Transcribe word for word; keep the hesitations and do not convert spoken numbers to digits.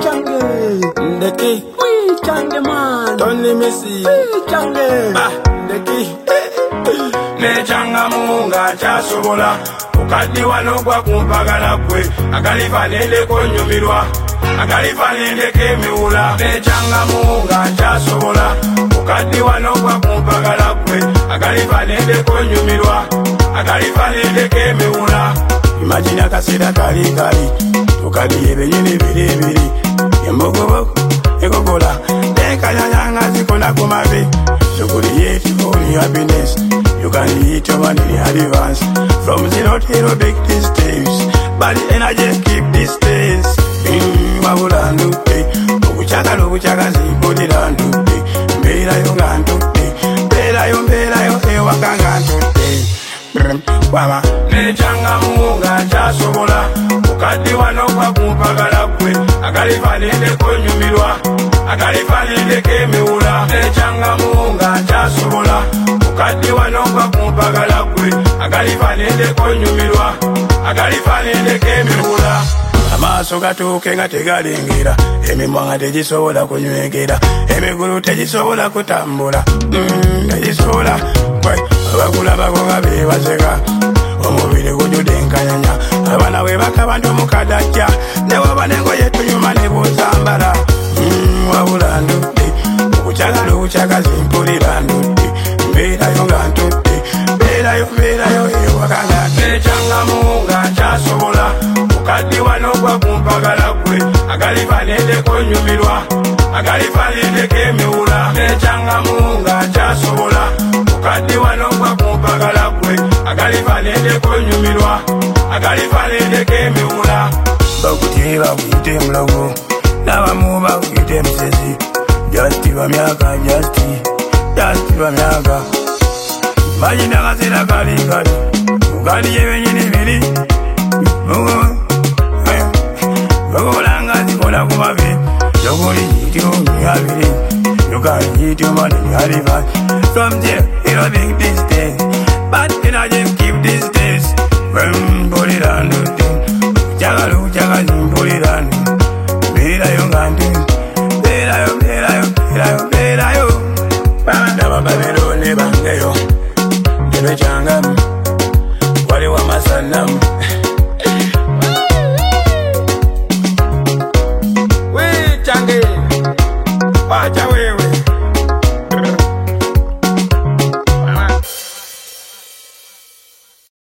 jungle. The key, We jungle man. Tony Messi, We jungle. ah, the key. Nechanga munga chasobola, ukadi wanogwa kumpagala kwe, agalifa nende konyumirwa, agalifa nende kemiula. Nechanga munga chasobola, ukadi wanogwa kumpagala kwe, agalifa nende konyumirwa, agalifa nende kemiula. Imagine akasera kali kali, tukadi ebenyini biri biri, embogo ekokola, nekanyanyanga zikola kumabe. So create only happiness. You can eat your money in advance. From zero to hero big distance. But the energy keep distance. Mmm, wabulandu te. Ubuchaka lubuchaka zibudi landu te. Mbela yo gandu te. Mbela yo mbela yo ewa kangandu te. Brr, wama. Nechanga munga chasobola. Ukadi wanokwa kumpagala kwe. Agalifa nende konyumirwa. Agalifa nende kemiula. Nechanga munga chasobola. Ukadi wanokwa kumpagala kwe. Agalifa nende konyumirwa. Agalifa nende kemiula. Amaaso gatuuke nga tegalengera, emimwa nga tegisobola kunywegera, emigulu tegisobola kutambula, mm, tegisobola kwe. Abakulabako nga beebaseka, omubiri gujjudde enkanyanya, abaana bwe bakaba ndi omukadajja, ne bw'oba n'engoye tunyuma ne bw'ozambala, mm, wabula ndudde, okukyagala obukyagazi mpulira ndudde, mbeerayo nga ntudde, mbeerayo mbeerayo ewaka nga nechangamu nga kyasobola, ukaddi wanogwa kumpagala kwe, agalifa nende konyumirwa, agalifa nende kemiwula. Nechangamu nga kyasobola, ukaddi wanogwa kumpagala kwe, agalifa nende konyumirwa, agalifa nende kemiwula. Bakuti bakuyite mulogo, n'abamu bakuyite musezi, just bamyaka just just bamyaka. Majina kasera kali kali, ukadi yebenyini biri, mugo Bagolanga zikola kumabe, yogoli yityo nyabiri, yogali yityo mani nyariva. From there, it'll be distance, but then I just keep distance. When body down, jagalu jagalu body down. Bela yo gandu, bela yo bela yo bela yo bela yo. Banda babelo ne bangeyo, jebe changam, wale wa masanam.